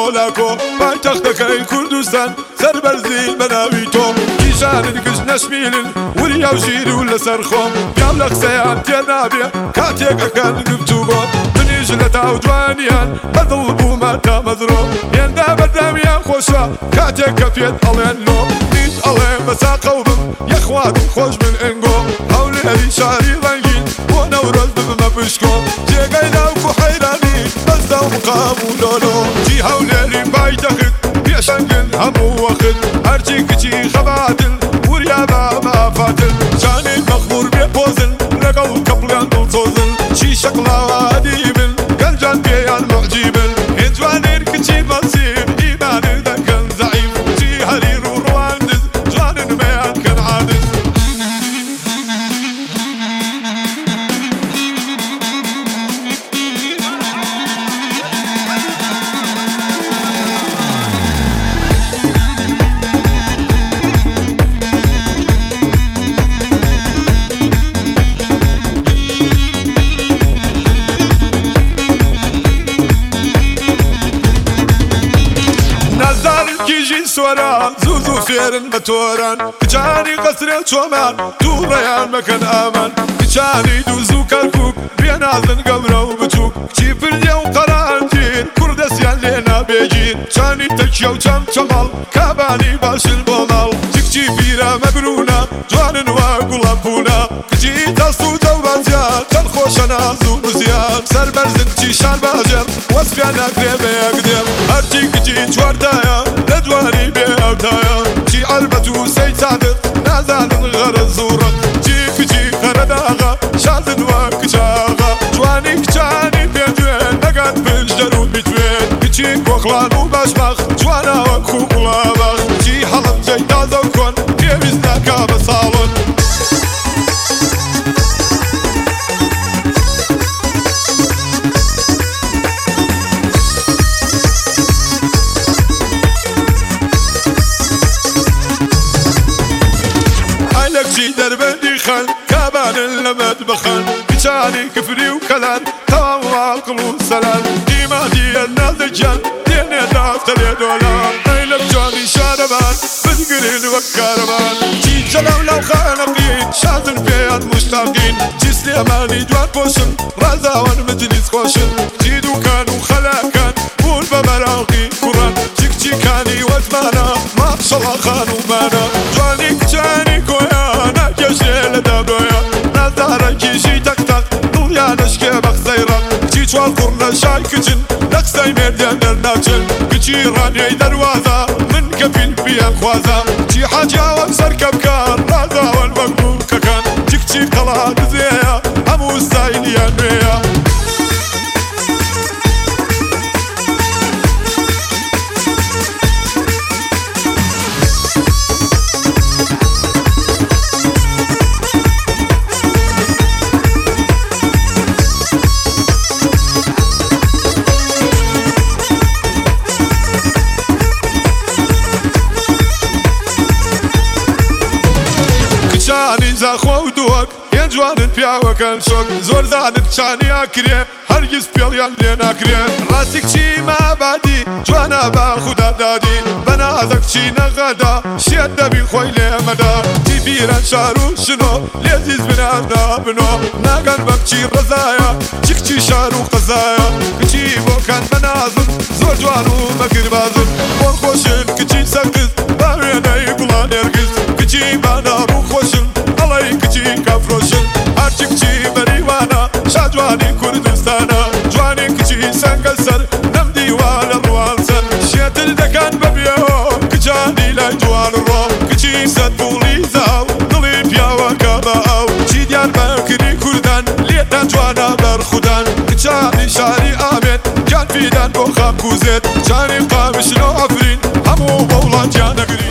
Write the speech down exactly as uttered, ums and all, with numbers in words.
مۆلاکۆ پایتەختەکەی کوردستان سەربەرزی بەناوی تۆ کیژانن کش نەشمیلن وریا و ژیر و لەسەر خۆم پیام لە قسەیان تێنابێ کاتێک ئەکەن گفتوگۆ منیش لە تاو جوانیان بەدڵ بوومە تا مەزرۆ هێندا بەردامیان خۆشە کاتێک کە پێت ئەڵێن لۆ نیت ئەڵێ بەسا قەوبم یەخواتم خۆش من ئەنگۆ هەولێری شاری ڕەنگین بۆ نەورۆز ببمە پشکۆ جێگەی ناوکو حەیرانی بەزدا و مقام و لۆلۆ جی هەولێری پایتەخت پێشەنگن هەموو وەخت هەرچی کچی خەباتن وریا بە مافاتن جانەی مەخمور بێ پۆزن لەگەڵ کەپڵیان دڵسۆزن چی شەقڵاوە ئەدیبن گەنجان پێیان مەعجیبن هێن جوانێر کچی مەسیب ئیمانن دەکەن زەعیف جی هەریر و ڕواندز جوانن مەیان کەن عادز کیژی سواران زوو زوو فێرن بە تۆران کچانی قەسرێ و چۆمان دوو ڕێیان مەکەن ئامان کچانی دوو زوو کەرکووک بێنازن گەورە و بچووک کچی پردێ و قەرانتین کوردەسیان لێ نابێگین چانی تەکیە و چەم چەمەڵ کابانی باشن بۆ ماڵ چکچی پیرە مەگرونە جوانن وا گوڵە پوونە کچی دەست و دەوبەزیان چەند خۆشە ناز و نووسیان سەربەرزن کچی شار باژێر وەسفیان ناکرێ بە یەکدێم هەرچی کچی چواردایە لە دوانی بێ ئەودایە چی ئەلبەت و سەی سادق نازانن غەرەز و ڕق چی کچی خەرەداغا شازن وا کچاغا جوانی کچانی پێدوێن نەگەن پنجدەر و بیتوێن کچی کۆخڵان و باشبەخ جواناوە کووڵابەخ چی هەڵم جەی تازە و کۆن پێویست ناکا بە ساڵن کچی دەربەندی خەن کابانن لە مەتبەخەن کچانی کفری و کەلان تەواو واڵقڵ و سەلان دیمادیە نازەکیان دێنێ دافتە لێ دۆلان ئەی لە بجوانی شارەبان بزگرین وەک کارەبان چی جەلەو لەو خانەقین شازن پێیان مشتاقین چی سلێمانی جوان پۆشن ڕازاوان مجلیس خۆشن چی دووکان و خەلاکان بوون بە بەراوقی کوڕان چی کچیکانی وەزمانە ماشەڵا خانومانە جوانی کچانی کۆیان ناکێشێ لە دابرۆیە نازدارەکیشی تەک-تەق دڵیانەشکێ بە قسەی ڕەق کچی چوار قوڕ لە شای کچن لە قسەی مێردیان دەرناچن کچی ڕانیەی دەروازە من کەفیل بیان خوازە کچی حاجیاوەک سەرکە بکار ڕازاوەن وەک بووکەکان چی کچی قەڵا دزێیە هەموو ستایلیان نوێیە کچانی زاخۆ و دووەک هێن جوانن پیاوەکەن شۆک زۆر زانن کچانی ئاکرێ هەرگیز پێڵیان لێ ناکرێ ڕاستی کچی مابادی جوانە با خودا دادی بەنازە کچی نەغەدا شێت دەبی خۆی لێمەدا چی بیرەن شار و شنۆ لێزیز بنان نابنۆ ناگەن بە کچی ڕەزایە چی کچی شار و قەزایە کچی بۆکان بەنازن زۆر جوان و مەگربازن بۆ خۆشن کچی سەرگز با وێنەی گوڵان نێرگز کچی باناڕ و خۆشن ئەڵەی کچی کەفرۆشن هەرچی کچی بەریوانە شادوانی کوردستانە جوانی کچی سەنگە سەر نەم دیوا لە ڕوان سەر شێتر دەکەن بەبێەوە کچانی لای جوان ڕۆ کچی سەد بوڵی زاو دڵی پیاوەکە بە ئەو چی دیان بەکری کوردان لێتان جوانە بەرخودان کچانی شاری ئامێت گیان فیدان بۆ خاپ کوزێت جانی قامشن و ئەفرین هەموو بە وڵاتیان نەگرێت